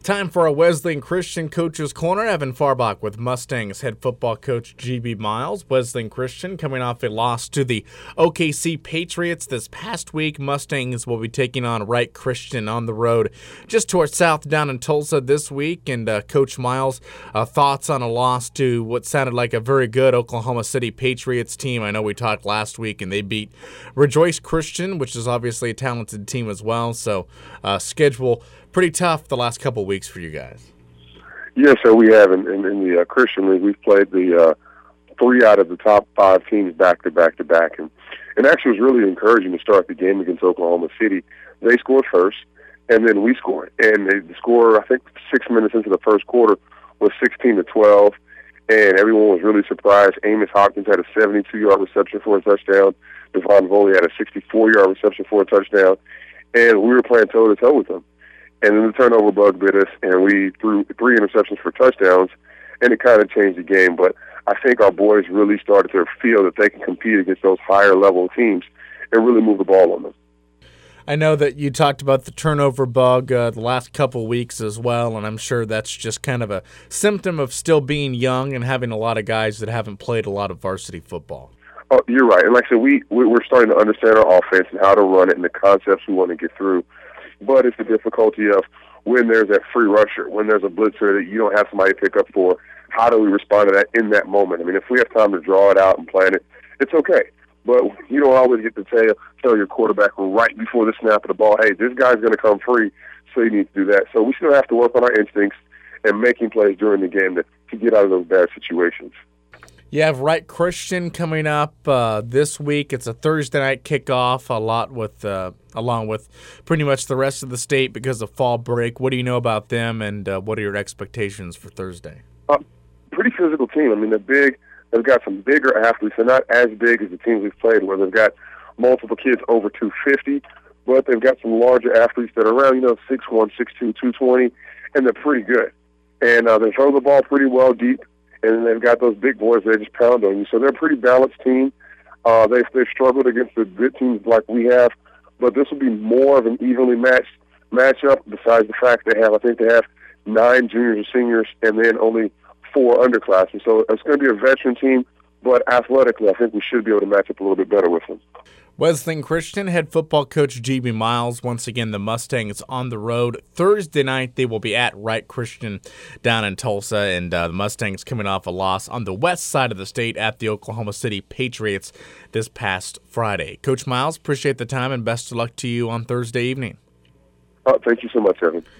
Time for a Wesleyan Christian Coach's Corner. Evan Farbach with Mustangs head football coach GB Miles. Wesleyan Christian coming off a loss to the OKC Patriots this past week. Mustangs will be taking on Wright Christian on the road just to our south down in Tulsa this week. And Coach Miles, thoughts on a loss to what sounded like a very good Oklahoma City Patriots team. I know we talked last week and they beat Rejoice Christian, which is obviously a talented team as well. So schedule pretty tough the last couple weeks for you guys. Yeah, so we have in the Christian League, we've played the 3 out of the top 5 teams back to back to back, and actually it was really encouraging to start the game against Oklahoma City. They scored first, and then we scored, and the score, I think 6 minutes into the first quarter, was 16-12, and everyone was really surprised. Amos Hopkins had a 72-yard reception for a touchdown. Devon Voley had a 64-yard reception for a touchdown, and we were playing toe-to-toe with them. And then the turnover bug bit us, and we threw 3 interceptions for touchdowns, and it kind of changed the game. But I think our boys really started to feel that they can compete against those higher-level teams and really move the ball on them. I know that you talked about the turnover bug the last couple weeks as well, and I'm sure that's just kind of a symptom of still being young and having a lot of guys that haven't played a lot of varsity football. Oh, you're right. And like I said, we're starting to understand our offense and how to run it and the concepts we want to get through. But it's the difficulty of when there's that free rusher, when there's a blitzer that you don't have somebody to pick up for, how do we respond to that in that moment? I mean, if we have time to draw it out and plan it, it's okay. But you don't always get to tell your quarterback right before the snap of the ball, hey, this guy's going to come free, so you need to do that. So we still have to work on our instincts and making plays during the game to get out of those bad situations. You have Wright Christian coming up this week. It's a Thursday night kickoff, along with pretty much the rest of the state because of fall break. What do you know about them, and what are your expectations for Thursday? Pretty physical team. I mean, they're big. They've got some bigger athletes. They're not as big as the teams we've played, where they've got multiple kids over 250, but they've got some larger athletes that are around, 6'1", 6'2", 220, and they're pretty good. And they throw the ball pretty well deep. And they've got those big boys that just pound on you. So they're a pretty balanced team. They've struggled against the good teams like we have, but this will be more of an evenly matched matchup. Besides the fact they have 9 juniors and seniors, and then only 4 underclassmen. So it's going to be a veteran team, but athletically, I think we should be able to match up a little bit better with them. Wesleyan Christian head football coach GB Miles. Once again, the Mustangs on the road. Thursday night, they will be at Wright Christian down in Tulsa, and the Mustangs coming off a loss on the west side of the state at the Oklahoma City Patriots this past Friday. Coach Miles, appreciate the time, and best of luck to you on Thursday evening. Thank you so much, Evan.